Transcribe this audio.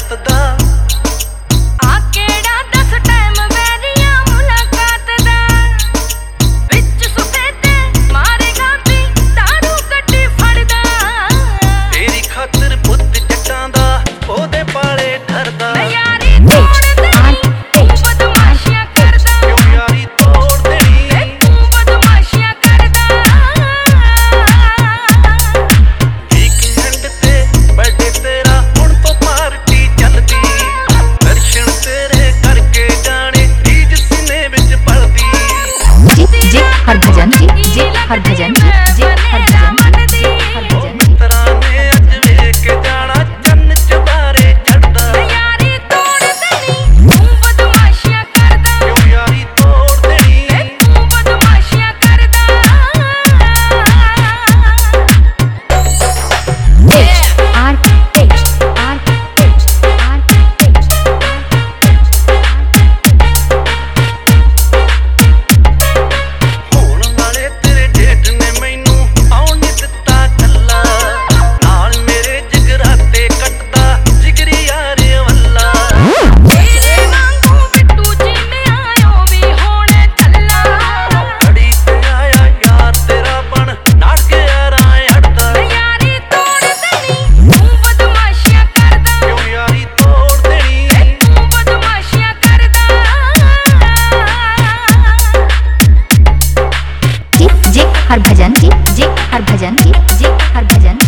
ਦੱਸਦਾ ਆ ਕਿਹੜਾ ਦਸ ਟਾਈਮ ਵੈਰੀਆਂ ਮੁਲਾਕਾਤ ਦਾ ਵਿੱਚ ਸੁਫੇਦੇ ਮਾਰੇਗਾ ਤੀ ਦਾਰੂ ਗੱਡੀ ਫੜਦਾ ਤੇਰੀ ਖਾਤਰ ਪੁੱਤ ਜੱਟਾਂ ਦਾ ਉਹਦੇ ਪਾਲੇ ਠਰਦਾ ਯਾਰੀ ਤੋੜ ਦੇਣੀ ਤੂੰ ਬਦਮਾਸ਼ੀਆਂ ਕਰਦਾ ਕਿਉਂ ਯਾਰੀ ਤੋੜ ਦੇਣੀ ਤੂੰ ਬਦਮਾਸ਼ੀਆਂ ਕਰਦਾ ਵੀਕਐਂਡ ਤੇ ਬਰਥਡੇ ਤੇਰਾ ਹੁਣ ਤੋਂ ਪਾਰਟੀ ਚੱਲਦੀ ਦਰਸ਼ਨ ਤੇਰੇ ਕਰਕੇ ਜਾਣੇ ਚੀਜ਼ ਸੀਨੇ ਵਿੱਚ ਪਲਦੀ जी हरभजन जी हरभजन जी हरभजन ਮਿੱਤਰਾਂ ਨੇ ਅੱਜ ਵੇਖ ਕੇ ਜਾਣਾ ਚੰਨ ਚੁਬਾਰੇ ਚੜਦਾ ਯਾਰੀ ਤੋੜ ਦੇਣੀ ਤੂੰ ਬਦਮਾਸ਼ੀਆਂ ਕਰਦਾ ਕਿਉਂ ਯਾਰੀ ਤੋੜ ਦੇਣੀ ਤੂੰ ਬਦਮਾਸ਼ੀਆਂ ਕਰਦਾ ਹੋਣ ਵਾਲੇ ਤੇਰੇ ਡੇਟ ਨੇ ਮੈਨੂੰ ਆਉਣ ਨੀ ਦਿੱਤਾ ਕੱਲਾ ਨਾਲ ਮੇਰੇ ਜਿਗਰਾਤੇ ਕੱਟਦਾ ਜਿਗਰੀ ਯਾਰੇ ਵੱਲਾ ਤੇਰੇ ਵਾਂਗੂ ਬਿੱਟੂ ਜਿੰਨਿਆਂ ਵੀ ਹੋਣੇ ਚੱਲਾ ਅੜੀ ਤੇ ਆਇਆ ਯਾਰ ਤੇਰਾ ਬਣ ਨਾੜ ਕੇ ਯਾਰਾਂ ਅੜਦਾ ਯਾਰੀ ਤੋੜ ਦੇਣੀ ਤੂੰ ਬਦਮਾਸ਼ੀਆਂ ਕਰਦਾ ਕਿਉਂ ਯਾਰੀ ਤੋੜ ਦੇਣੀ ਤੂੰ ਬਦਮਾਸ਼ੀਆਂ ਕਰਦਾ जी हरभजन जी हरभजन जी हरभजन